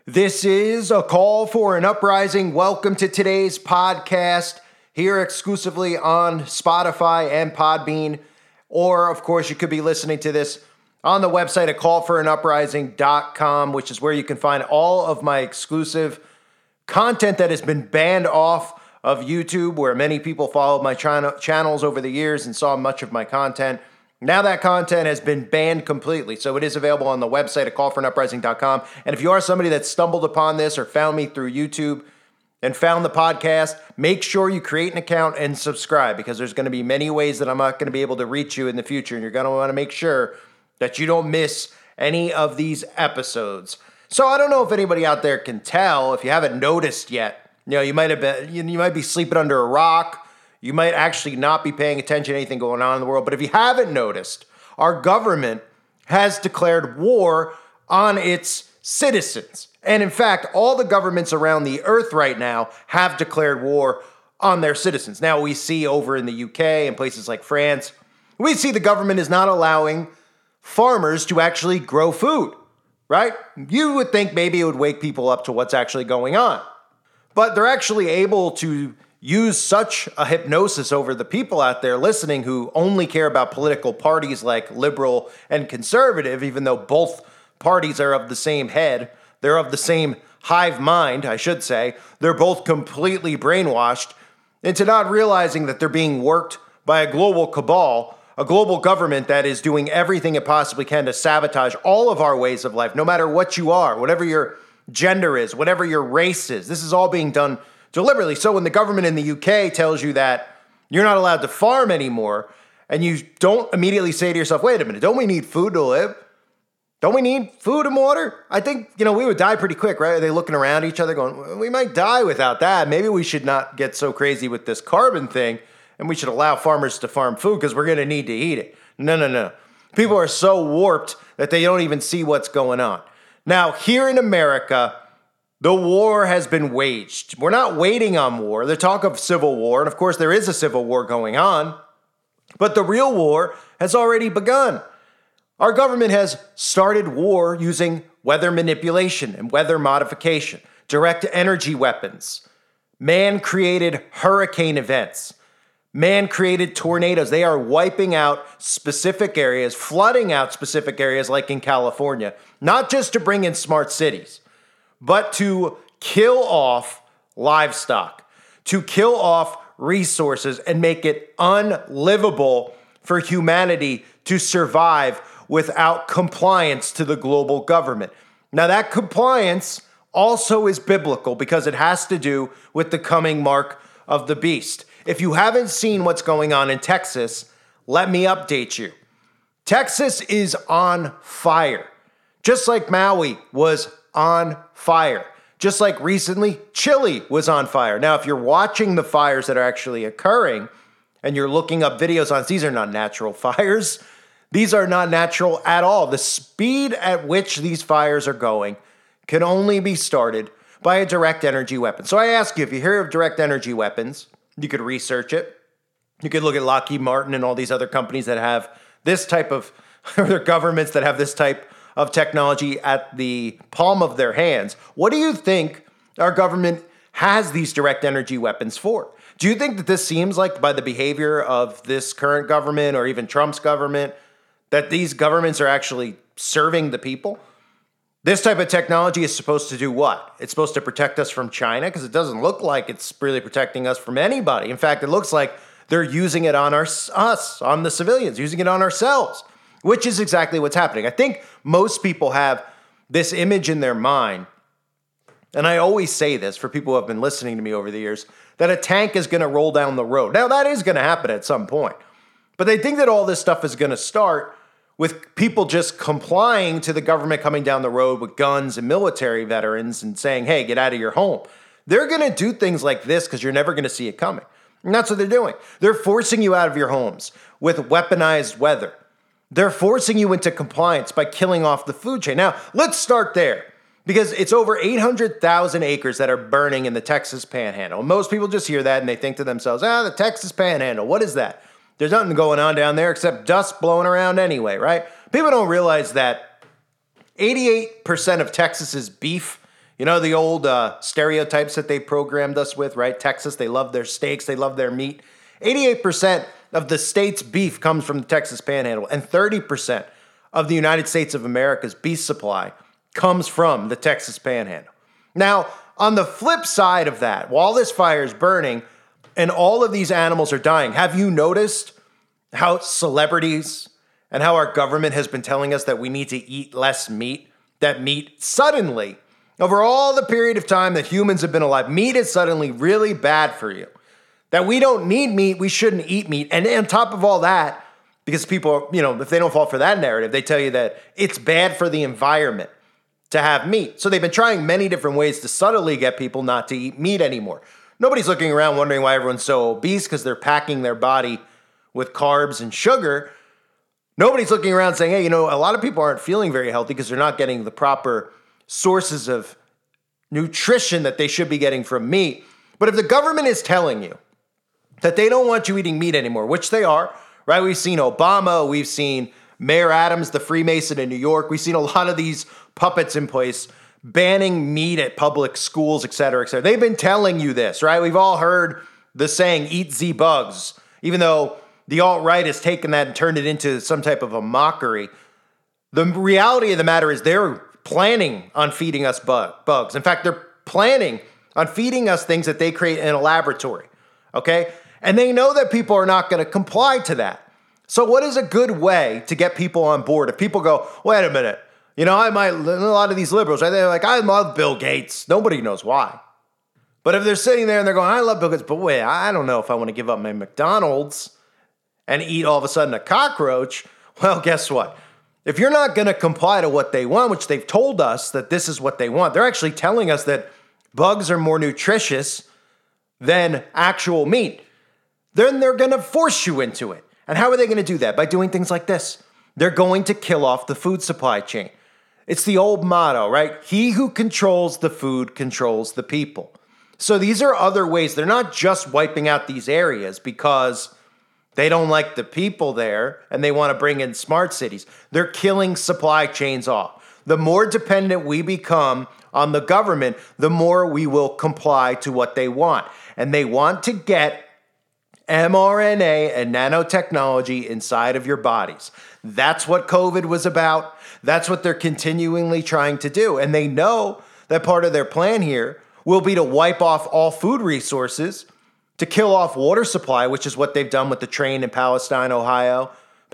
This is a call for an uprising. Welcome to today's podcast here exclusively on Spotify and Podbean. Or, of course, you could be listening to this on the website at callforanuprising.com, which is where you can find all of my exclusive content that has been banned off of YouTube, where many people followed my channels over the years and saw much of my content. Now that content has been banned completely, so it is available on the website at callforanuprising.com. And if you are somebody that stumbled upon this or found me through YouTube and found the podcast, make sure you create an account and subscribe, because there's going to be many ways that I'm not going to be able to reach you in the future, and you're going to want to make sure that you don't miss any of these episodes. So I don't know if anybody out there can tell, if you haven't noticed yet. You might be sleeping under a rock. You might actually not be paying attention to anything going on in the world. But if you haven't noticed, our government has declared war on its citizens. And in fact, all the governments around the earth right now have declared war on their citizens. Now we see over in the UK and places like France, we see the government is not allowing farmers to actually grow food, right? You would think maybe it would wake people up to what's actually going on. But they're actually able to use such a hypnosis over the people out there listening who only care about political parties like liberal and conservative, even though both parties are of the same head. They're of the same hive mind, I should say. They're both completely brainwashed into not realizing that they're being worked by a global cabal, a global government that is doing everything it possibly can to sabotage all of our ways of life, no matter what you are, whatever your gender is, whatever your race is. This is all being done deliberately. So when the government in the UK tells you that you're not allowed to farm anymore, and you don't immediately say to yourself, wait a minute, don't we need food to live? Don't we need food and water? I think, we would die pretty quick, right? Are they looking around each other going, well, we might die without that. Maybe we should not get so crazy with this carbon thing, and we should allow farmers to farm food because we're going to need to eat it. No. People are so warped that they don't even see what's going on. Now, here in America, the war has been waged. We're not waiting on war. The talk of civil war, and of course there is a civil war going on, but the real war has already begun. Our government has started war using weather manipulation and weather modification, direct energy weapons, man-created hurricane events, man-created tornadoes. They are wiping out specific areas, flooding out specific areas like in California, not just to bring in smart cities, but to kill off livestock, to kill off resources and make it unlivable for humanity to survive without compliance to the global government. Now, that compliance also is biblical because it has to do with the coming mark of the beast. If you haven't seen what's going on in Texas, let me update you. Texas is on fire, just like Maui was on fire. Just like recently, Chile was on fire. Now, if you're watching the fires that are actually occurring and you're looking up videos on, these are not natural fires. These are not natural at all. The speed at which these fires are going can only be started by a direct energy weapon. So I ask you, if you hear of direct energy weapons, you could research it. You could look at Lockheed Martin and all these other companies that have this type of, or their governments that have this type of technology at the palm of their hands. What do you think our government has these direct energy weapons for? Do you think that this seems like, by the behavior of this current government or even Trump's government, that these governments are actually serving the people? This type of technology is supposed to do what? It's supposed to protect us from China, because it doesn't look like it's really protecting us from anybody. In fact, it looks like they're using it on us, on the civilians, using it on ourselves, which is exactly what's happening. I think most people have this image in their mind, and I always say this for people who have been listening to me over the years, that a tank is going to roll down the road. Now, that is going to happen at some point, but they think that all this stuff is going to start with people just complying to the government coming down the road with guns and military veterans and saying, hey, get out of your home. They're going to do things like this because you're never going to see it coming. And that's what they're doing. They're forcing you out of your homes with weaponized weather. They're forcing you into compliance by killing off the food chain. Now, let's start there, because it's over 800,000 acres that are burning in the Texas Panhandle. Most people just hear that and they think to themselves, the Texas Panhandle, what is that? There's nothing going on down there except dust blowing around anyway, right? People don't realize that 88% of Texas's beef You know, the old stereotypes that they programmed us with, right? Texas, they love their steaks, they love their meat. 88% of the state's beef comes from the Texas Panhandle, and 30% of the United States of America's beef supply comes from the Texas Panhandle. Now, on the flip side of that, while this fire is burning and all of these animals are dying, have you noticed how celebrities and how our government has been telling us that we need to eat less meat? That meat suddenly, over all the period of time that humans have been alive, meat is suddenly really bad for you. That we don't need meat, we shouldn't eat meat. And on top of all that, because people, if they don't fall for that narrative, they tell you that it's bad for the environment to have meat. So they've been trying many different ways to subtly get people not to eat meat anymore. Nobody's looking around wondering why everyone's so obese because they're packing their body with carbs and sugar. Nobody's looking around saying, hey, a lot of people aren't feeling very healthy because they're not getting the proper sources of nutrition that they should be getting from meat. But if the government is telling you that they don't want you eating meat anymore, which they are, right? We've seen Obama, we've seen Mayor Adams, the Freemason in New York. We've seen a lot of these puppets in place banning meat at public schools, et cetera, et cetera. They've been telling you this, right? We've all heard the saying, eat the bugs, even though the alt-right has taken that and turned it into some type of a mockery. The reality of the matter is they're planning on feeding us bugs. In fact, they're planning on feeding us things that they create in a laboratory, okay? And they know that people are not going to comply to that. So what is a good way to get people on board? If people go, wait a minute, a lot of these liberals, right? They're like, I love Bill Gates. Nobody knows why. But if they're sitting there and they're going, I love Bill Gates, but wait, I don't know if I want to give up my McDonald's and eat all of a sudden a cockroach. Well, guess what? If you're not going to comply to what they want, which they've told us that this is what they want, they're actually telling us that bugs are more nutritious than actual meat. Then they're going to force you into it. And how are they going to do that? By doing things like this. They're going to kill off the food supply chain. It's the old motto, right? He who controls the food controls the people. So these are other ways. They're not just wiping out these areas because they don't like the people there and they want to bring in smart cities. They're killing supply chains off. The more dependent we become on the government, the more we will comply to what they want. And they want to get mRNA and nanotechnology inside of your bodies. That's what COVID was about. That's what they're continually trying to do. And they know that part of their plan here will be to wipe off all food resources, to kill off water supply, which is what they've done with the train in Palestine, Ohio.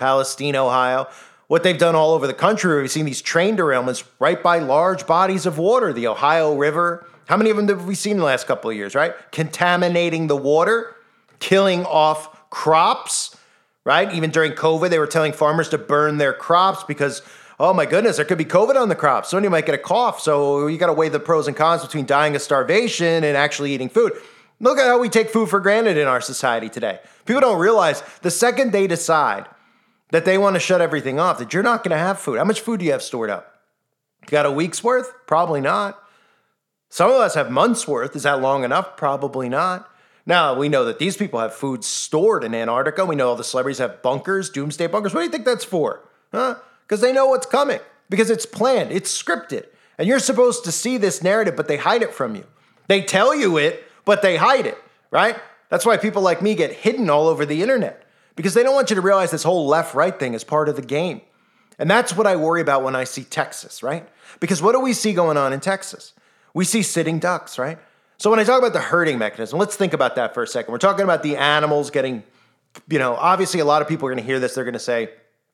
What they've done all over the country, we've seen these train derailments right by large bodies of water, the Ohio River. How many of them have we seen in the last couple of years, right? Contaminating the water, killing off crops, right? Even during COVID, they were telling farmers to burn their crops because, oh my goodness, there could be COVID on the crops. Somebody might get a cough. So you got to weigh the pros and cons between dying of starvation and actually eating food. Look at how we take food for granted in our society today. People don't realize the second they decide that they want to shut everything off, that you're not going to have food. How much food do you have stored up? You got a week's worth? Probably not. Some of us have months worth. Is that long enough? Probably not. Now, we know that these people have food stored in Antarctica. We know all the celebrities have bunkers, doomsday bunkers. What do you think that's for? Huh? Because they know what's coming. Because it's planned. It's scripted. And you're supposed to see this narrative, but they hide it from you. They tell you it, but they hide it, right? That's why people like me get hidden all over the internet. Because they don't want you to realize this whole left-right thing is part of the game. And that's what I worry about when I see Texas, right? Because what do we see going on in Texas? We see sitting ducks, right? So when I talk about the herding mechanism, let's think about that for a second. We're talking about the animals getting, obviously a lot of people are going to hear this. They're going to say,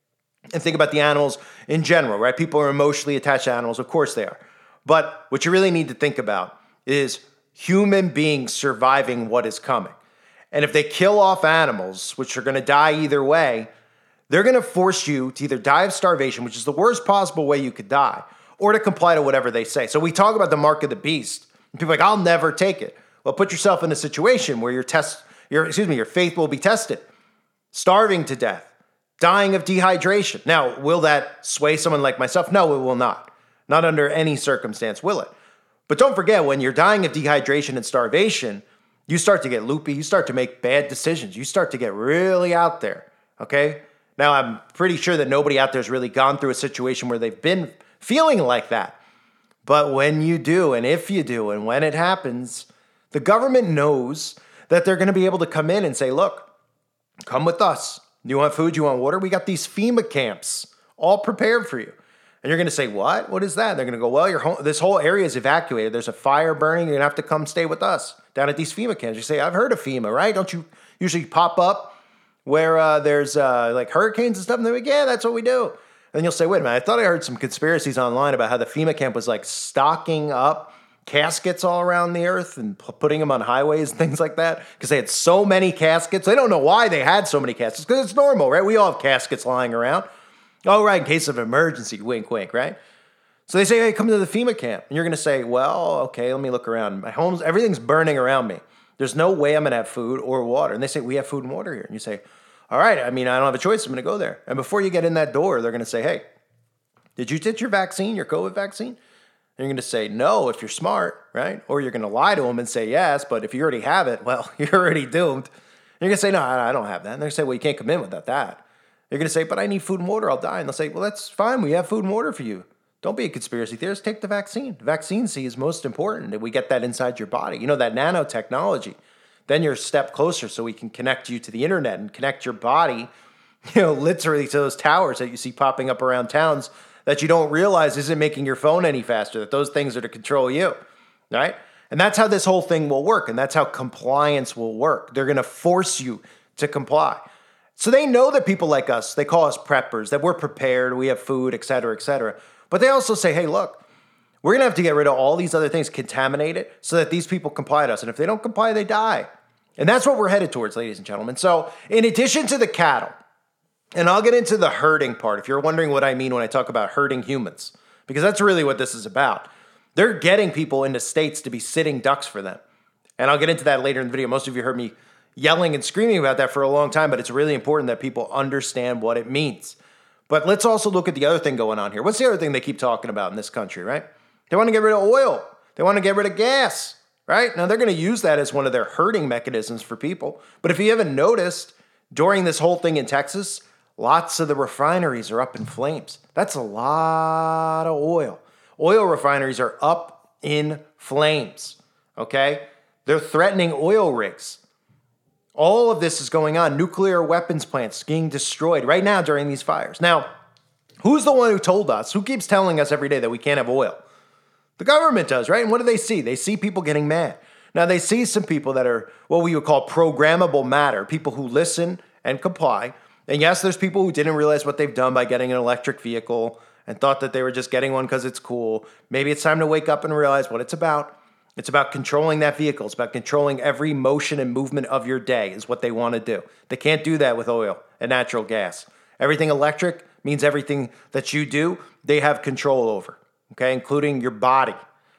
and think about the animals in general, right? People are emotionally attached to animals. Of course they are. But what you really need to think about is human beings surviving what is coming. And if they kill off animals, which are going to die either way, they're going to force you to either die of starvation, which is the worst possible way you could die, or to comply to whatever they say. So we talk about the mark of the beast. And people are like, I'll never take it. Well, put yourself in a situation where your faith will be tested. Starving to death, dying of dehydration. Now, will that sway someone like myself? No, it will not. Not under any circumstance will it. But don't forget, when you're dying of dehydration and starvation, you start to get loopy. You start to make bad decisions. You start to get really out there, okay? Now, I'm pretty sure that nobody out there has really gone through a situation where they've been feeling like that. But when you do, and if you do, and when it happens, the government knows that they're going to be able to come in and say, look, come with us. You want food? You want water? We got these FEMA camps all prepared for you. And you're going to say, what? What is that? They're going to go, well, this whole area is evacuated. There's a fire burning. You're going to have to come stay with us down at these FEMA camps. You say, I've heard of FEMA, right? Don't you usually pop up where there's like hurricanes and stuff? And they're like, yeah, that's what we do. And you'll say, wait a minute, I thought I heard some conspiracies online about how the FEMA camp was like stocking up caskets all around the earth and putting them on highways and things like that because they had so many caskets. They don't know why they had so many caskets because it's normal, right? We all have caskets lying around. Oh, right, in case of emergency, wink, wink, right? So they say, hey, come to the FEMA camp. And you're going to say, well, okay, let me look around. My home's, everything's burning around me. There's no way I'm going to have food or water. And they say, we have food and water here. And you say, all right, I mean, I don't have a choice. I'm going to go there. And before you get in that door, they're going to say, hey, did you get your vaccine, your COVID vaccine? And you're going to say no if you're smart, right? Or you're going to lie to them and say yes, but if you already have it, well, you're already doomed. And you're going to say, no, I don't have that. And they're going to say, well, you can't come in without that. You're going to say, but I need food and water, I'll die. And they'll say, well, that's fine. We have food and water for you. Don't be a conspiracy theorist. Take the vaccine. The vaccine, see, is most important that we get that inside your body. You know, that nanotechnology. Then you're a step closer so we can connect you to the internet and connect your body, literally to those towers that you see popping up around towns that you don't realize isn't making your phone any faster, that those things are to control you, right? And that's how this whole thing will work, and that's how compliance will work. They're going to force you to comply. So they know that people like us, they call us preppers, that we're prepared, we have food, et cetera, et cetera. But they also say, hey, look, we're going to have to get rid of all these other things, contaminate it, so that these people comply to us. And if they don't comply, they die. And that's what we're headed towards, ladies and gentlemen. So in addition to the cattle, and I'll get into the herding part, if you're wondering what I mean when I talk about herding humans, because that's really what this is about. They're getting people into states to be sitting ducks for them. And I'll get into that later in the video. Most of you heard me yelling and screaming about that for a long time, but it's really important that people understand what it means. But let's also look at the other thing going on here. What's the other thing they keep talking about in this country, right? They want to get rid of oil. They want to get rid of gas, right? Now, they're going to use that as one of their herding mechanisms for people. But if you haven't noticed, during this whole thing in Texas, lots of the refineries are up in flames. That's a lot of oil. Oil refineries are up in flames, okay? They're threatening oil rigs. All of this is going on. Nuclear weapons plants being destroyed right now during these fires. Now, who's the one who told us? Who keeps telling us every day that we can't have oil? The government does, right? And what do they see? They see people getting mad. Now, they see some people that are what we would call programmable matter, people who listen and comply. And yes, there's people who didn't realize what they've done by getting an electric vehicle and thought that they were just getting one because it's cool. Maybe it's time to wake up and realize what it's about. It's about controlling that vehicle. It's about controlling every motion and movement of your day is what they want to do. They can't do that with oil and natural gas. Everything electric means everything that you do, they have control over, okay, including your body.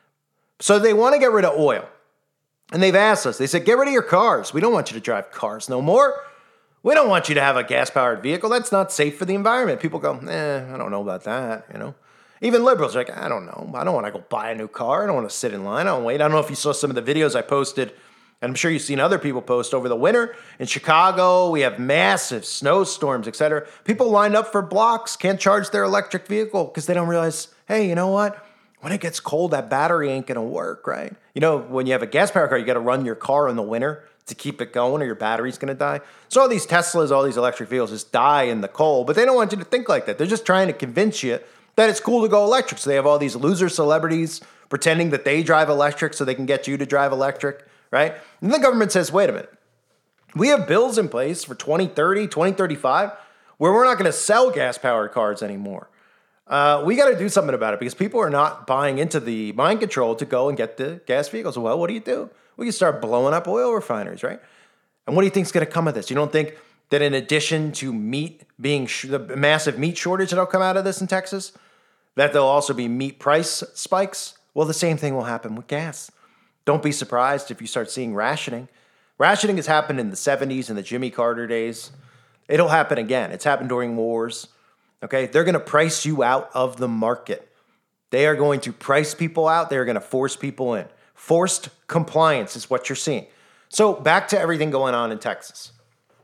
So they want to get rid of oil. And they've asked us, they said, get rid of your cars. We don't want you to drive cars no more. We don't want you to have a gas-powered vehicle. That's not safe for the environment. People go, I don't know about that, Even liberals are like, I don't know. I don't want to go buy a new car. I don't want to sit in line. I don't wait. I don't know if you saw some of the videos I posted, and I'm sure you've seen other people post over the winter. In Chicago, we have massive snowstorms, et cetera. People lined up for blocks, can't charge their electric vehicle because they don't realize, hey, you know what? When it gets cold, that battery ain't going to work, right? When you have a gas-powered car, you got to run your car in the winter to keep it going or your battery's going to die. So all these Teslas, all these electric vehicles just die in the cold, but they don't want you to think like that. They're just trying to convince you that it's cool to go electric. So they have all these loser celebrities pretending that they drive electric so they can get you to drive electric, right? And the government says, wait a minute. We have bills in place for 2030, 2035, where we're not going to sell gas-powered cars anymore. We got to do something about it because people are not buying into the mind control to go and get the gas vehicles. Well, what do? We can start blowing up oil refineries, right? And what do you think is going to come of this? You don't think that in addition to meat being the massive meat shortage that'll come out of this in Texas, that there'll also be meat price spikes? Well, the same thing will happen with gas. Don't be surprised if you start seeing rationing. Rationing has happened in the 70s and the Jimmy Carter days. It'll happen again. It's happened during wars. Okay, they're going to price you out of the market. They are going to price people out. They're going to force people in. Forced compliance is what you're seeing. So back to everything going on in Texas.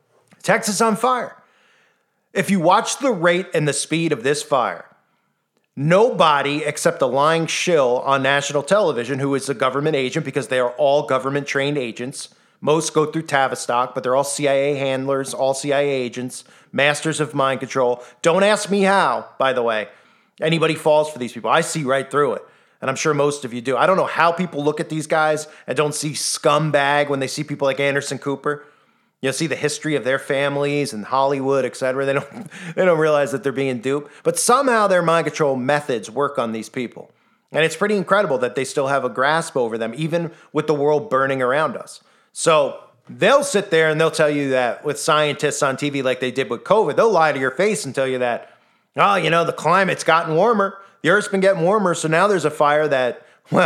Texas on fire. If you watch the rate and the speed of this fire, Nobody except a lying shill on national television who is a government agent, because they are all government trained agents. Most go through Tavistock, but they're all CIA handlers, all CIA agents, masters of mind control. Don't ask me how, by the way. Anybody falls for these people. I see right through it. And I'm sure most of you do. I don't know how people look at these guys and don't see scumbag when they see people like Anderson Cooper. You'll see the history of their families and Hollywood, etc. They don't realize that they're being duped. But somehow their mind control methods work on these people. And it's pretty incredible that they still have a grasp over them, even with the world burning around us. So they'll sit there and they'll tell you that with scientists on TV like they did with COVID. They'll lie to your face and tell you that, the climate's gotten warmer. The Earth's been getting warmer, so now there's a fire that,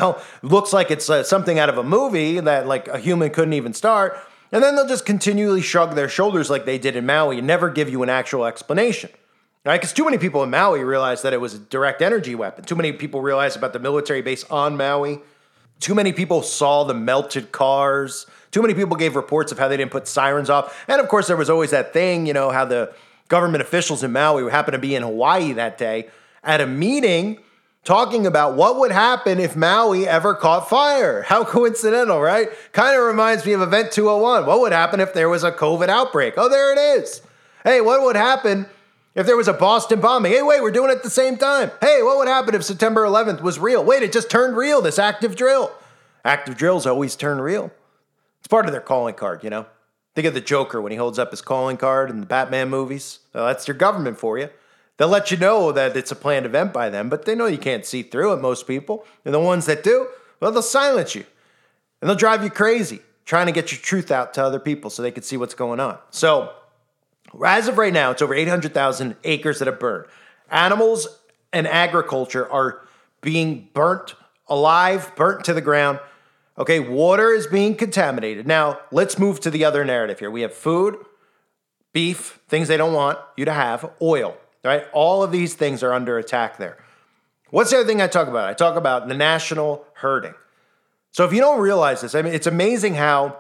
looks like it's something out of a movie that like a human couldn't even start. And then they'll just continually shrug their shoulders like they did in Maui and never give you an actual explanation. Right? Because too many people in Maui realized that it was a direct energy weapon. Too many people realized about the military base on Maui. Too many people saw the melted cars. Too many people gave reports of how they didn't put sirens off. And of course, there was always that thing, how the government officials in Maui happened to be in Hawaii that day at a meeting talking about what would happen if Maui ever caught fire. How coincidental, right? Kind of reminds me of Event 201. What would happen if there was a COVID outbreak? Oh, there it is. Hey, what would happen if there was a Boston bombing? Hey, wait, we're doing it at the same time. Hey, what would happen if September 11th was real? Wait, it just turned real, this active drill. Active drills always turn real. It's part of their calling card, Think of the Joker when he holds up his calling card in the Batman movies. Well, that's your government for you. They'll let you know that it's a planned event by them, but they know you can't see through it, most people. And the ones that do, they'll silence you. And they'll drive you crazy, trying to get your truth out to other people so they can see what's going on. So, as of right now, it's over 800,000 acres that have burned. Animals and agriculture are being burnt alive, burnt to the ground. Okay, water is being contaminated. Now, let's move to the other narrative here. We have food, beef, things they don't want you to have, oil. Right? All of these things are under attack there. What's the other thing I talk about? I talk about the national herding. So if you don't realize this, it's amazing how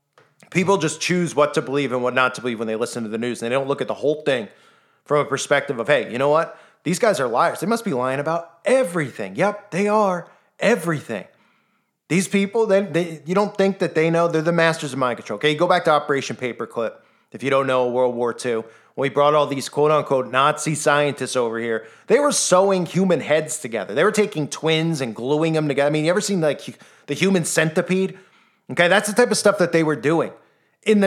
people just choose what to believe and what not to believe when they listen to the news. And they don't look at the whole thing from a perspective of, hey, you know what? These guys are liars. They must be lying about everything. Yep, they are everything. These people, you don't think that they know. They're the masters of mind control. Okay, you go back to Operation Paperclip. If you don't know World War II, when we brought all these quote-unquote Nazi scientists over here, they were sewing human heads together. They were taking twins and gluing them together. You ever seen like the human centipede? Okay, that's the type of stuff that they were doing in the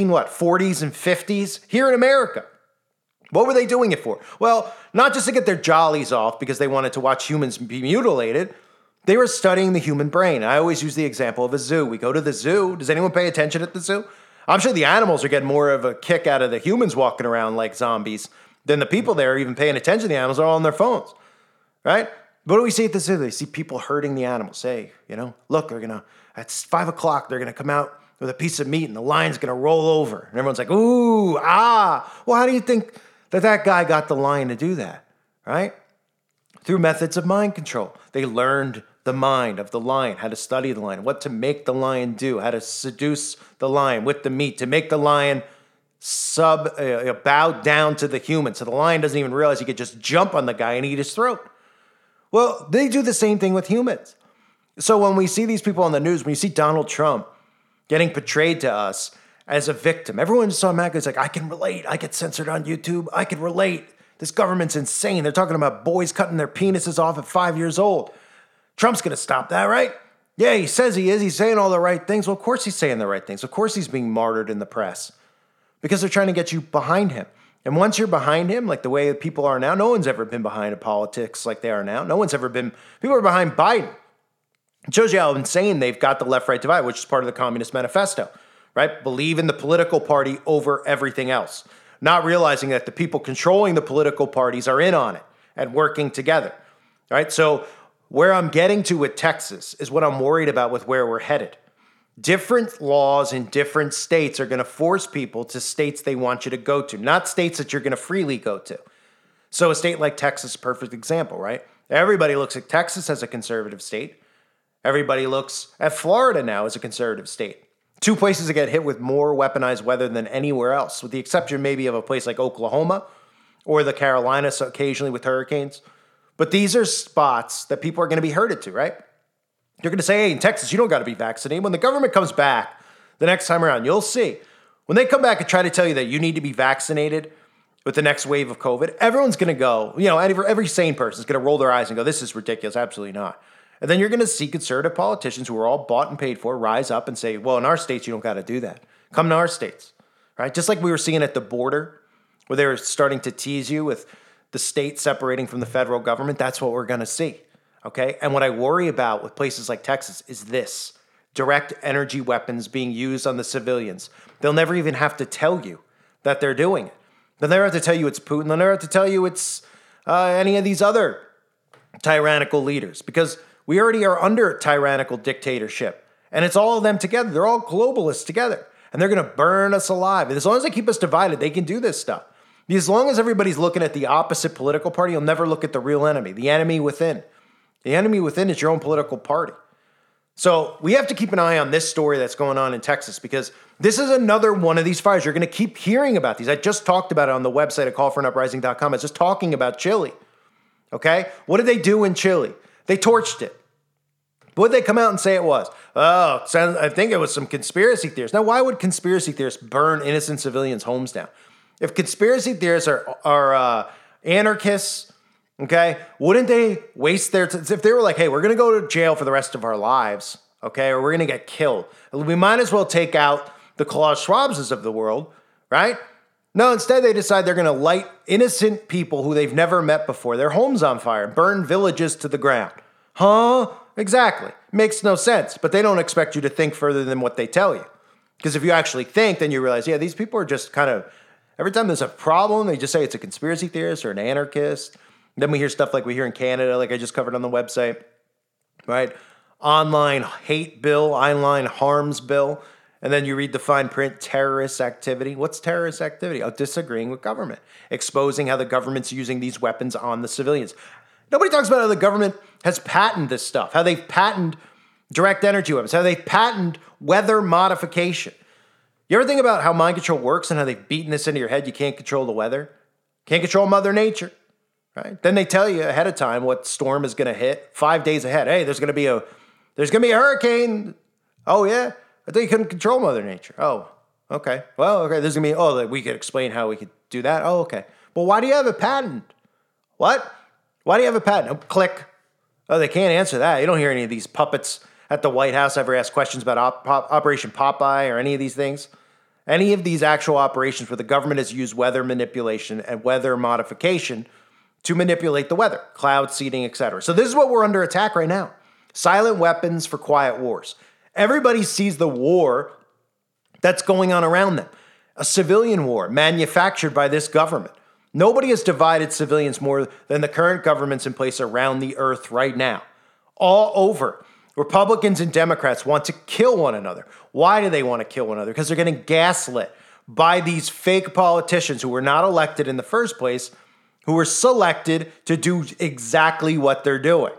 40s and 50s here in America. What were they doing it for? Well, not just to get their jollies off because they wanted to watch humans be mutilated. They were studying the human brain. I always use the example of a zoo. We go to the zoo. Does anyone pay attention at the zoo? I'm sure the animals are getting more of a kick out of the humans walking around like zombies than the people there are even paying attention. The animals are all on their phones, right? What do we see at the zoo? They see people herding the animals. Hey, look, at 5 o'clock, they're going to come out with a piece of meat and the lion's going to roll over. And everyone's like, ooh, ah. Well, how do you think that guy got the lion to do that, right? Through methods of mind control. They learned the mind of the lion, how to study the lion, what to make the lion do, how to seduce the lion with the meat, to make the lion bow down to the human. So the lion doesn't even realize he could just jump on the guy and eat his throat. Well, they do the same thing with humans. So when we see these people on the news, when you see Donald Trump getting portrayed to us as a victim, everyone just automatically is like, I can relate. I get censored on YouTube. I can relate. This government's insane. They're talking about boys cutting their penises off at 5 years old. Trump's going to stop that, right? Yeah, he says he is. He's saying all the right things. Well, of course he's saying the right things. Of course he's being martyred in the press because they're trying to get you behind him. And once you're behind him, like the way people are now, no one's ever been behind politics like they are now. People are behind Biden. It shows you how insane they've got the left-right divide, which is part of the Communist Manifesto, right? Believe in the political party over everything else, not realizing that the people controlling the political parties are in on it and working together, right? So where I'm getting to with Texas is what I'm worried about with where we're headed. Different laws in different states are going to force people to states they want you to go to, not states that you're going to freely go to. So a state like Texas is a perfect example, right? Everybody looks at Texas as a conservative state. Everybody looks at Florida now as a conservative state. Two places that get hit with more weaponized weather than anywhere else, with the exception maybe of a place like Oklahoma or the Carolinas occasionally with hurricanes. But these are spots that people are going to be herded to, right? You're going to say, hey, in Texas, you don't got to be vaccinated. When the government comes back the next time around, you'll see. When they come back and try to tell you that you need to be vaccinated with the next wave of COVID, everyone's going to go, every sane person is going to roll their eyes and go, this is ridiculous. Absolutely not. And then you're going to see conservative politicians who are all bought and paid for rise up and say, well, in our states, you don't got to do that. Come to our states, right? Just like we were seeing at the border where they were starting to tease you with the state separating from the federal government. That's what we're going to see, okay? And what I worry about with places like Texas is this: direct energy weapons being used on the civilians. They'll never even have to tell you that they're doing it. They'll never have to tell you it's Putin. They'll never have to tell you it's any of these other tyrannical leaders, because we already are under tyrannical dictatorship. And it's all of them together. They're all globalists together. And they're going to burn us alive. And as long as they keep us divided, they can do this stuff. As long as everybody's looking at the opposite political party, you'll never look at the real enemy, the enemy within. The enemy within is your own political party. So we have to keep an eye on this story that's going on in Texas, because this is another one of these fires. You're going to keep hearing about these. I just talked about it on the website at callforunuprising.com. I was just talking about Chile. Okay? What did they do in Chile? They torched it. What did they come out and say it was? Oh, I think it was some conspiracy theorists. Now, why would conspiracy theorists burn innocent civilians' homes down? If conspiracy theorists are anarchists, okay, wouldn't they waste their time? If they were like, hey, we're going to go to jail for the rest of our lives, okay, or we're going to get killed, we might as well take out the Klaus Schwabs of the world, right? No, instead they decide they're going to light innocent people who they've never met before, their homes on fire, burn villages to the ground. Huh? Exactly. Makes no sense. But they don't expect you to think further than what they tell you. Because if you actually think, then you realize, yeah, these people are just kind of, every time there's a problem, they just say it's a conspiracy theorist or an anarchist. Then we hear stuff like we hear in Canada, like I just covered on the website, right? Online hate bill, online harms bill. And then you read the fine print, terrorist activity. What's terrorist activity? Oh, disagreeing with government. Exposing how the government's using these weapons on the civilians. Nobody talks about how the government has patented this stuff, how they've patented direct energy weapons, how they've patented weather modification. You ever think about how mind control works and how they've beaten this into your head? You can't control the weather. Can't control Mother Nature, right? Then they tell you ahead of time what storm is going to hit 5 days ahead. Hey, there's going to be a hurricane. Oh, yeah? I thought you couldn't control Mother Nature. Oh, okay. Well, okay, there's going to be, we could explain how we could do that. Oh, okay. Well, why do you have a patent? What? Why do you have a patent? Oh, click. Oh, they can't answer that. You don't hear any of these puppets at the White House ever ask questions about Operation Popeye or any of these things. Any of these actual operations where the government has used weather manipulation and weather modification to manipulate the weather, cloud seeding, etc. So this is what we're under attack right now. Silent weapons for quiet wars. Everybody sees the war that's going on around them. A civilian war manufactured by this government. Nobody has divided civilians more than the current governments in place around the earth right now. All over. Republicans and Democrats want to kill one another. Why do they want to kill one another? Because they're getting gaslit by these fake politicians who were not elected in the first place, who were selected to do exactly what they're doing.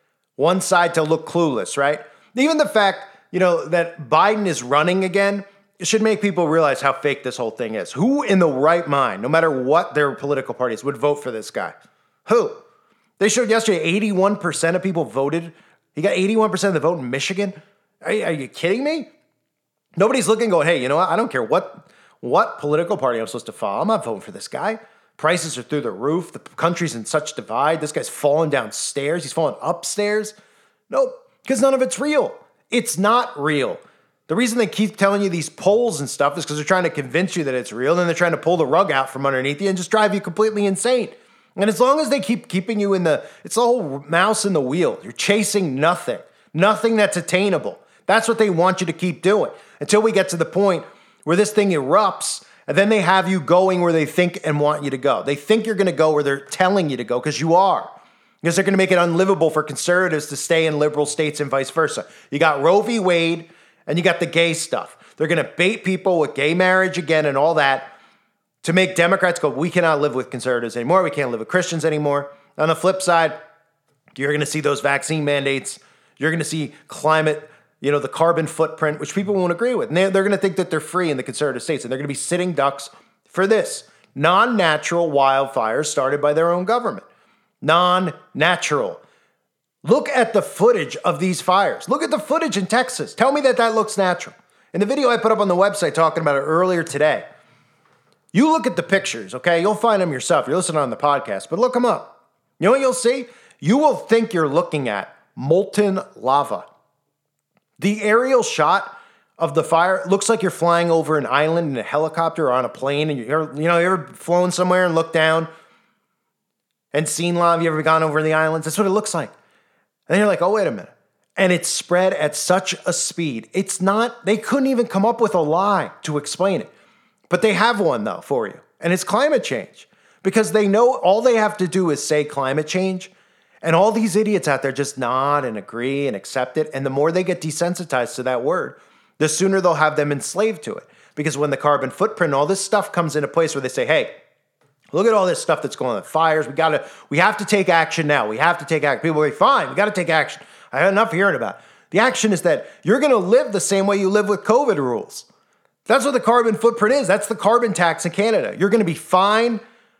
One side to look clueless, right? Even the fact, that Biden is running again, it should make people realize how fake this whole thing is. Who in the right mind, no matter what their political party is, would vote for this guy? Who? They showed yesterday 81% of people voted. He got 81% of the vote in Michigan. Are you kidding me? Nobody's looking going, hey, you know what? I don't care what political party I'm supposed to follow. I'm not voting for this guy. Prices are through the roof. The country's in such divide. This guy's falling downstairs. He's falling upstairs. Nope, because none of it's real. It's not real. The reason they keep telling you these polls and stuff is because they're trying to convince you that it's real, and then they're trying to pull the rug out from underneath you and just drive you completely insane. And as long as they keep keeping you it's the whole mouse in the wheel. You're chasing nothing that's attainable. That's what they want you to keep doing until we get to the point where this thing erupts, and then they have you going where they think and want you to go. They think you're going to go where they're telling you to go because you are. Because they're going to make it unlivable for conservatives to stay in liberal states and vice versa. You got Roe v. Wade, and you got the gay stuff. They're going to bait people with gay marriage again and all that to make Democrats go, we cannot live with conservatives anymore. We can't live with Christians anymore. On the flip side, you're going to see those vaccine mandates. You're going to see climate, the carbon footprint, which people won't agree with. And they're going to think that they're free in the conservative states. And they're going to be sitting ducks for this. Non-natural wildfires started by their own government. non-natural. Look at the footage of these fires. Look at the footage in Texas. Tell me that that looks natural. In the video I put up on the website talking about it earlier today, you look at the pictures, okay? You'll find them yourself. You're listening on the podcast, but look them up. You know what you'll see? You will think you're looking at molten lava. The aerial shot of the fire looks like you're flying over an island in a helicopter or on a plane, and you ever flown somewhere and looked down and seen lava? You ever gone over the islands? That's what it looks like. And then you're like, oh, wait a minute. And it's spread at such a speed. They couldn't even come up with a lie to explain it. But they have one, though, for you. And it's climate change. Because they know all they have to do is say climate change. And all these idiots out there just nod and agree and accept it. And the more they get desensitized to that word, the sooner they'll have them enslaved to it. Because when the carbon footprint, all this stuff comes into place where they say, hey, look at all this stuff that's going on. Fires, we have to take action now. We have to take action. People will be fine. We got to take action. I had enough hearing about it. The action is that you're going to live the same way you live with COVID rules. That's what the carbon footprint is. That's the carbon tax in Canada. You're going to be fined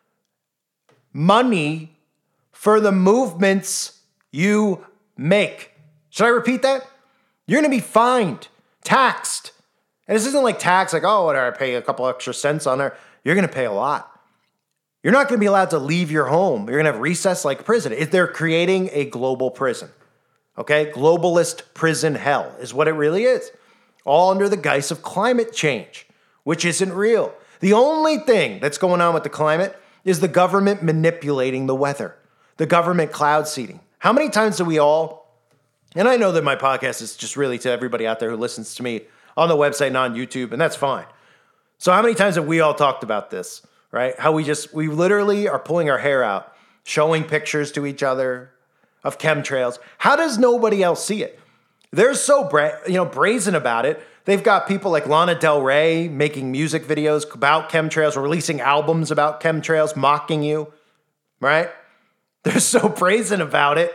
money for the movements you make. Should I repeat that? You're going to be fined, taxed. And this isn't like tax, like, oh, whatever, I pay a couple extra cents on there. You're going to pay a lot. You're not going to be allowed to leave your home. You're going to have recess like prison. They're creating a global prison. Okay? Globalist prison hell is what it really is. All under the guise of climate change, which isn't real. The only thing that's going on with the climate is the government manipulating the weather, the government cloud seeding. How many times do we all, and I know that my podcast is just really to everybody out there who listens to me on the website and on YouTube, and that's fine. So how many times have we all talked about this, right? How we literally are pulling our hair out, showing pictures to each other of chemtrails. How does nobody else see it? They're so brazen about it. They've got people like Lana Del Rey making music videos about chemtrails or releasing albums about chemtrails, mocking you, right? They're so brazen about it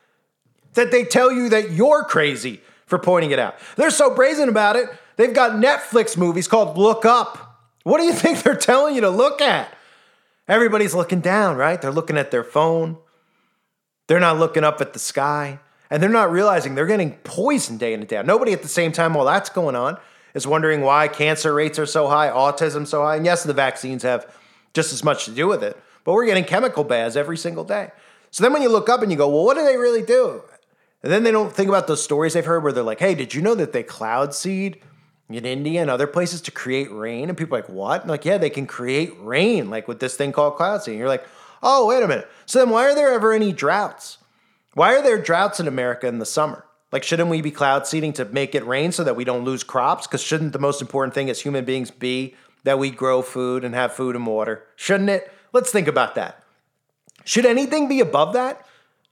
that they tell you that you're crazy for pointing it out. They're so brazen about it, they've got Netflix movies called Look Up. What do you think they're telling you to look at? Everybody's looking down, right? They're looking at their phone. They're not looking up at the sky. And they're not realizing they're getting poisoned day in and day out. Nobody at the same time while that's going on is wondering why cancer rates are so high, autism so high. And yes, the vaccines have just as much to do with it. But we're getting chemical baths every single day. So then when you look up and you go, well, what do they really do? And then they don't think about those stories they've heard where they're like, hey, did you know that they cloud seed in India and other places to create rain? And people are like, what? And like, yeah, they can create rain like with this thing called cloud seed. And you're like, oh, wait a minute. So then why are there ever any droughts? Why are there droughts in America in the summer? Like, shouldn't we be cloud seeding to make it rain so that we don't lose crops? Because shouldn't the most important thing as human beings be that we grow food and have food and water? Shouldn't it? Let's think about that. Should anything be above that?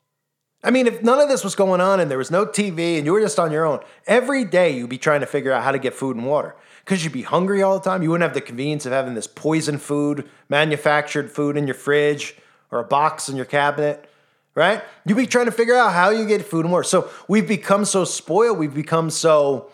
I mean, if none of this was going on and there was no TV and you were just on your own, every day you'd be trying to figure out how to get food and water. Because you'd be hungry all the time. You wouldn't have the convenience of having this poison food, manufactured food in your fridge or a box in your cabinet. Right? You'd be trying to figure out how you get food and water. So we've become so spoiled. We've become so,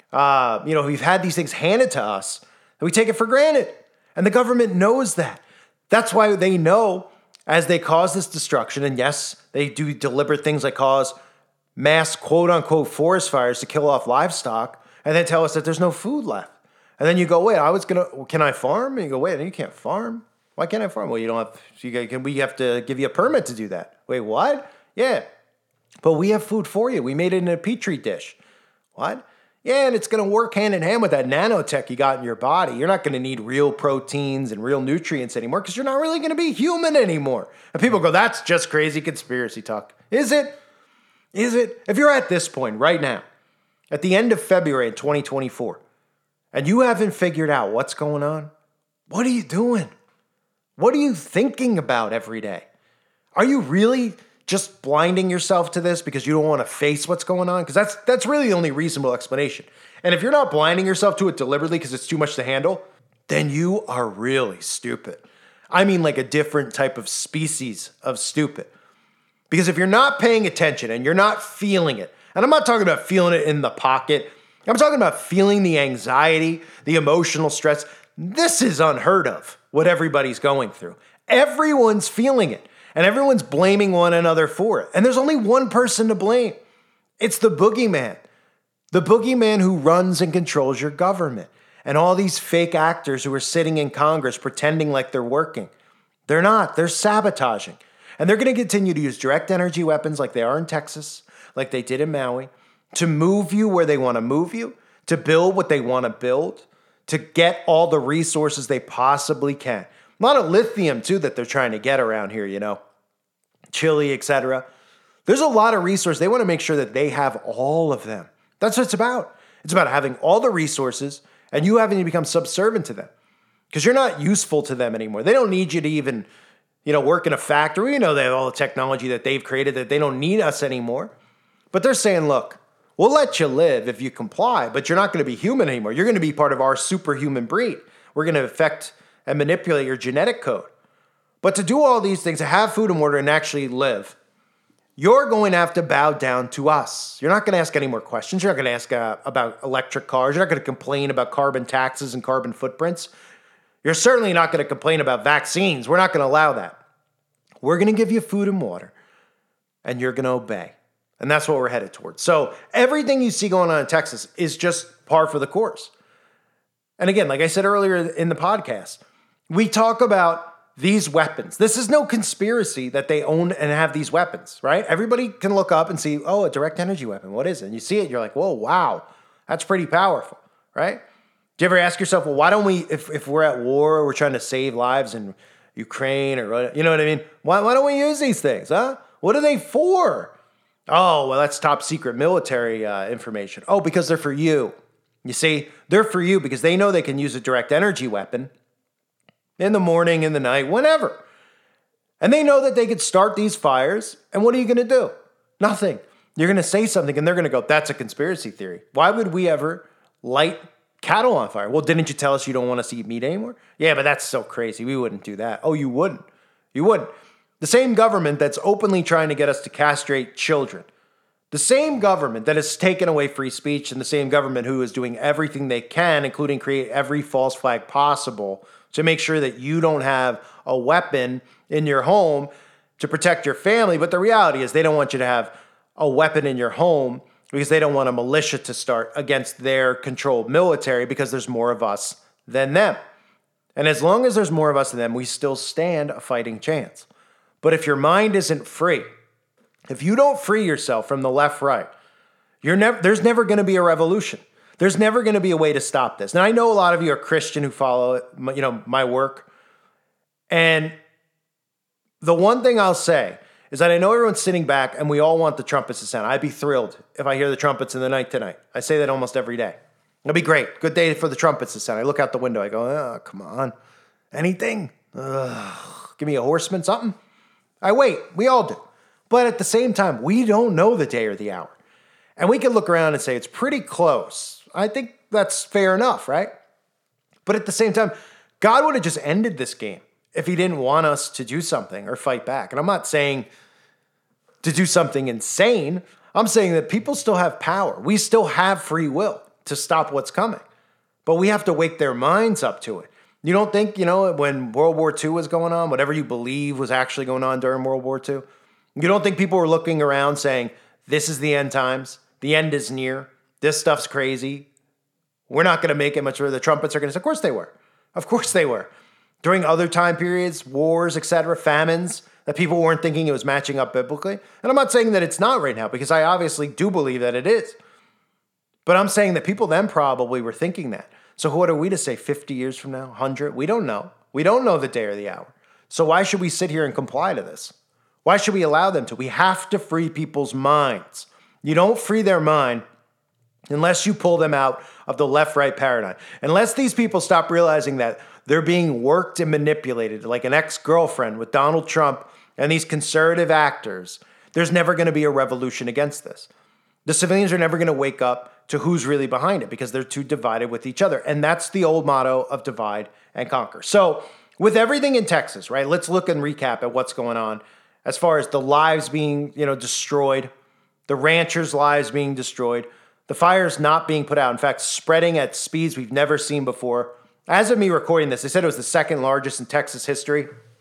we've had these things handed to us that we take it for granted. And the government knows that. That's why they know as they cause this destruction, and yes, they do deliberate things like cause mass quote unquote forest fires to kill off livestock and then tell us that there's no food left. And then you go, wait, can I farm? And you go, wait, you can't farm. Why can't I farm? Well, we have to give you a permit to do that. Wait, what? Yeah. But we have food for you. We made it in a Petri dish. What? Yeah, and it's going to work hand in hand with that nanotech you got in your body. You're not going to need real proteins and real nutrients anymore because you're not really going to be human anymore. And people go, that's just crazy conspiracy talk. Is it? Is it? If you're at this point right now, at the end of February in 2024, and you haven't figured out what's going on, what are you doing? What are you thinking about every day? Are you really just blinding yourself to this because you don't want to face what's going on? Because that's really the only reasonable explanation. And if you're not blinding yourself to it deliberately because it's too much to handle, then you are really stupid. I mean like a different type of species of stupid. Because if you're not paying attention and you're not feeling it, and I'm not talking about feeling it in the pocket, I'm talking about feeling the anxiety, the emotional stress. This is unheard of, what everybody's going through. Everyone's feeling it. And everyone's blaming one another for it. And there's only one person to blame. It's the boogeyman. The boogeyman who runs and controls your government. And all these fake actors who are sitting in Congress pretending like they're working. They're not. They're sabotaging. And they're going to continue to use direct energy weapons like they are in Texas, like they did in Maui, to move you where they want to move you, to build what they want to build, to get all the resources they possibly can. A lot of lithium, too, that they're trying to get around here, Chile, etc. There's a lot of resources. They want to make sure that they have all of them. That's what it's about. It's about having all the resources and you having to become subservient to them because you're not useful to them anymore. They don't need you to even, work in a factory. They have all the technology that they've created that they don't need us anymore. But they're saying, look, we'll let you live if you comply, but you're not going to be human anymore. You're going to be part of our superhuman breed. We're going to affect and manipulate your genetic code. But to do all these things, to have food and water and actually live, you're going to have to bow down to us. You're not going to ask any more questions. You're not going to ask about electric cars. You're not going to complain about carbon taxes and carbon footprints. You're certainly not going to complain about vaccines. We're not going to allow that. We're going to give you food and water, and you're going to obey. And that's what we're headed towards. So everything you see going on in Texas is just par for the course. And again, like I said earlier in the podcast, we talk about these weapons. This is no conspiracy that they own and have these weapons, right? Everybody can look up and see, a direct energy weapon. What is it? And you see it, you're like, whoa, wow, that's pretty powerful, right? Do you ever ask yourself, well, why don't we, if we're at war or we're trying to save lives in Ukraine or, you know what I mean? Why don't we use these things, huh? What are they for? Oh, well, that's top secret military information. Oh, because they're for you. You see, they're for you because they know they can use a direct energy weapon in the morning, in the night, whenever. And they know that they could start these fires. And what are you going to do? Nothing. You're going to say something and they're going to go, that's a conspiracy theory. Why would we ever light cattle on fire? Well, didn't you tell us you don't want us to eat meat anymore? Yeah, but that's so crazy. We wouldn't do that. Oh, you wouldn't. You wouldn't. The same government that's openly trying to get us to castrate children. The same government that has taken away free speech and the same government who is doing everything they can, including create every false flag possible to make sure that you don't have a weapon in your home to protect your family. But the reality is they don't want you to have a weapon in your home because they don't want a militia to start against their controlled military because there's more of us than them. And as long as there's more of us than them, we still stand a fighting chance. But if your mind isn't free, if you don't free yourself from the left, right, there's never going to be a revolution. There's never going to be a way to stop this. Now, I know a lot of you are Christian who follow, my work. And the one thing I'll say is that I know everyone's sitting back and we all want the trumpets to sound. I'd be thrilled if I hear the trumpets in the night tonight. I say that almost every day. It'll be great. Good day for the trumpets to sound. I look out the window. I go, oh, come on. Anything? Give me a horseman, something? I wait. We all do. But at the same time, we don't know the day or the hour. And we can look around and say it's pretty close. I think that's fair enough, right? But at the same time, God would have just ended this game if he didn't want us to do something or fight back. And I'm not saying to do something insane. I'm saying that people still have power. We still have free will to stop what's coming. But we have to wake their minds up to it. You don't think, when World War II was going on, whatever you believe was actually going on during World War II, you don't think people were looking around saying, this is the end times, the end is near, this stuff's crazy, we're not going to make it much further, the trumpets are going to say, of course they were. Of course they were. During other time periods, wars, etc., famines, that people weren't thinking it was matching up biblically. And I'm not saying that it's not right now, because I obviously do believe that it is. But I'm saying that people then probably were thinking that. So what are we to say 50 years from now, 100? We don't know. We don't know the day or the hour. So why should we sit here and comply to this? Why should we allow them to? We have to free people's minds. You don't free their mind unless you pull them out of the left-right paradigm. Unless these people stop realizing that they're being worked and manipulated like an ex-girlfriend with Donald Trump and these conservative actors, there's never going to be a revolution against this. The civilians are never going to wake up to who's really behind it because they're too divided with each other. And that's the old motto of divide and conquer. So with everything in Texas, right, let's look and recap at what's going on as far as the lives being, destroyed, the ranchers' lives being destroyed, the fires not being put out. In fact, spreading at speeds we've never seen before. As of me recording this, they said it was the second largest in Texas history.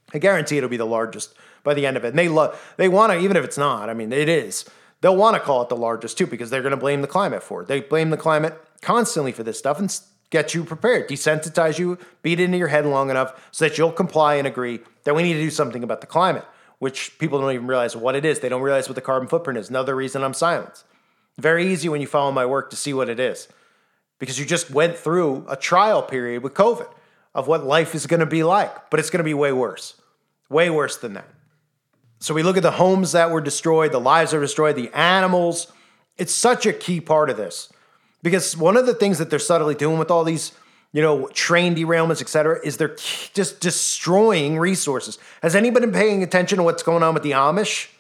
I guarantee it'll be the largest by the end of it. And they want to, even if it's not, I mean, it is. They'll want to call it the largest too, because they're going to blame the climate for it. They blame the climate constantly for this stuff and get you prepared, desensitize you, beat it into your head long enough so that you'll comply and agree that we need to do something about the climate, which people don't even realize what it is. They don't realize what the carbon footprint is. Another reason I'm silenced. Very easy when you follow my work to see what it is, because you just went through a trial period with COVID of what life is going to be like, but it's going to be way worse than that. So we look at the homes that were destroyed, the lives that were destroyed, the animals. It's such a key part of this, because one of the things that they're subtly doing with all these, train derailments, et cetera, is they're just destroying resources. Has anybody been paying attention to what's going on with the Amish?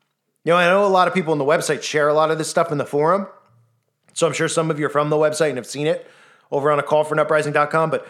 I know a lot of people on the website share a lot of this stuff in the forum. So I'm sure some of you are from the website and have seen it over on a callforanuprising.com. But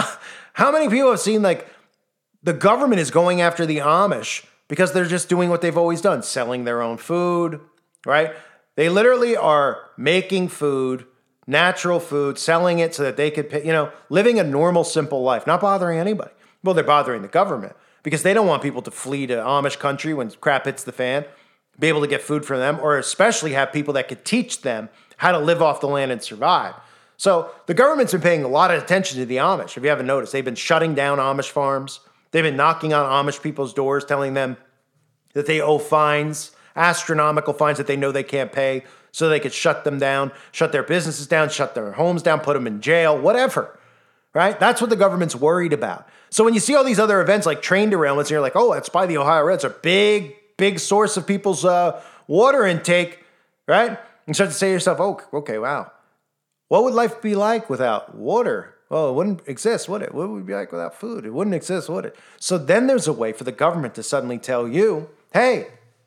how many people have seen, the government is going after the Amish because they're just doing what they've always done, selling their own food, right? They literally are making food, natural food, selling it so that they could pay, living a normal, simple life, not bothering anybody. Well, they're bothering the government because they don't want people to flee to Amish country when crap hits the fan, be able to get food from them, or especially have people that could teach them how to live off the land and survive. So the government's been paying a lot of attention to the Amish. If you haven't noticed, they've been shutting down Amish farms. They've been knocking on Amish people's doors, telling them that they owe fines, astronomical fines that they know they can't pay, so they could shut them down, shut their businesses down, shut their homes down, put them in jail, whatever, right? That's what the government's worried about. So when you see all these other events like train derailments, and you're like, oh, it's by the Ohio River. It's a big source of people's water intake, right? You start to say to yourself, oh, okay, wow. What would life be like without water? Well, it wouldn't exist, would it? What would it be like without food? It wouldn't exist, would it? So then there's a way for the government to suddenly tell you, hey,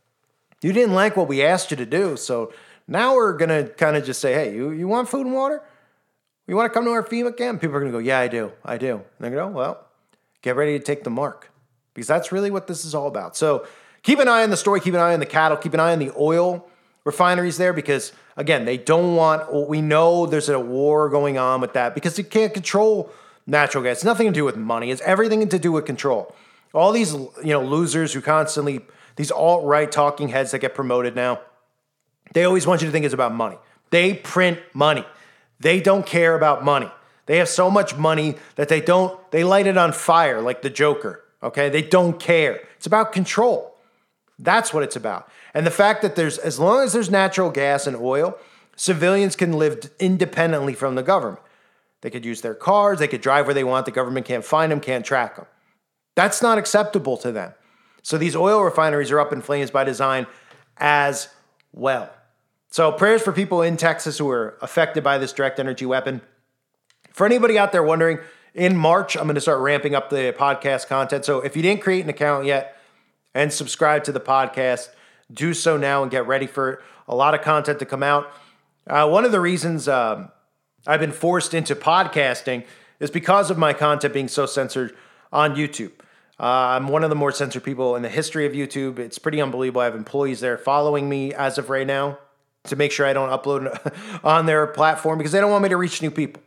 you didn't like what we asked you to do, so now we're going to kind of just say, hey, you want food and water? You want to come to our FEMA camp? People are going to go, yeah, I do. And they're going to go, well, get ready to take the mark, because that's really what this is all about. So keep an eye on the story, keep an eye on the cattle, keep an eye on the oil refineries there, because again, they don't want, we know there's a war going on with that because you can't control natural gas. It's nothing to do with money. It's everything to do with control. All these, losers who constantly, these alt-right talking heads that get promoted now, they always want you to think it's about money. They print money. They don't care about money. They have so much money that they light it on fire like the Joker, okay? They don't care. It's about control. That's what it's about. And the fact that as long as there's natural gas and oil, civilians can live independently from the government. They could use their cars, they could drive where they want, the government can't find them, can't track them. That's not acceptable to them. So these oil refineries are up in flames by design as well. So prayers for people in Texas who are affected by this direct energy weapon. For anybody out there wondering, in March, I'm going to start ramping up the podcast content. So if you didn't create an account yet and subscribe to the podcast, do so now and get ready for a lot of content to come out. One of the reasons I've been forced into podcasting is because of my content being so censored on YouTube. I'm one of the more censored people in the history of YouTube. It's pretty unbelievable. I have employees there following me as of right now to make sure I don't upload on their platform because they don't want me to reach new people.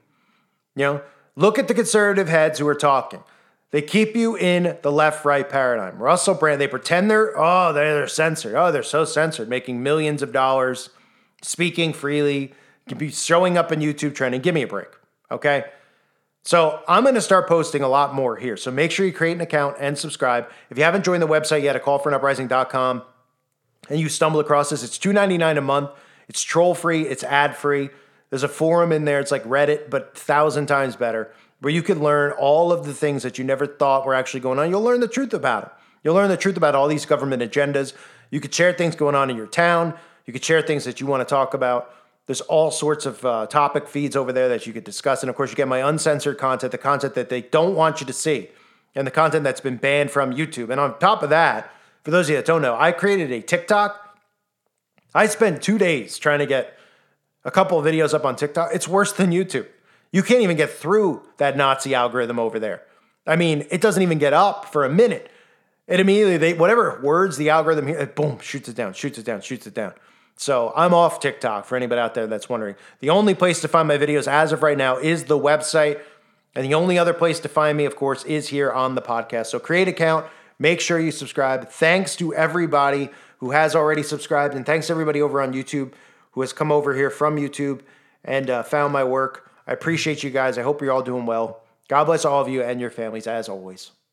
Look at the conservative heads who are talking. They keep you in the left-right paradigm. Russell Brand, they pretend they're censored. Oh, they're so censored, making millions of dollars, speaking freely, can be showing up in YouTube trending. Give me a break, okay? So I'm going to start posting a lot more here. So make sure you create an account and subscribe. If you haven't joined the website yet at callforanuprising.com and you stumble across this, it's $2.99 a month. It's troll-free. It's ad-free. There's a forum in there. It's like Reddit, but 1,000 times better, where you can learn all of the things that you never thought were actually going on. You'll learn the truth about it. You'll learn the truth about all these government agendas. You could share things going on in your town. You could share things that you want to talk about. There's all sorts of topic feeds over there that you could discuss. And of course, you get my uncensored content, the content that they don't want you to see, and the content that's been banned from YouTube. And on top of that, for those of you that don't know, I created a TikTok. I spent 2 days trying to get a couple of videos up on TikTok. It's worse than YouTube. You can't even get through that Nazi algorithm over there. I mean, it doesn't even get up for a minute. It immediately, whatever words the algorithm here, boom, shoots it down. So I'm off TikTok for anybody out there that's wondering. The only place to find my videos as of right now is the website. And the only other place to find me, of course, is here on the podcast. So create an account, Make sure you subscribe. Thanks to everybody who has already subscribed, and thanks to everybody over on YouTube who has come over here from YouTube and found my work. I appreciate you guys. I hope you're all doing well. God bless all of you and your families as always.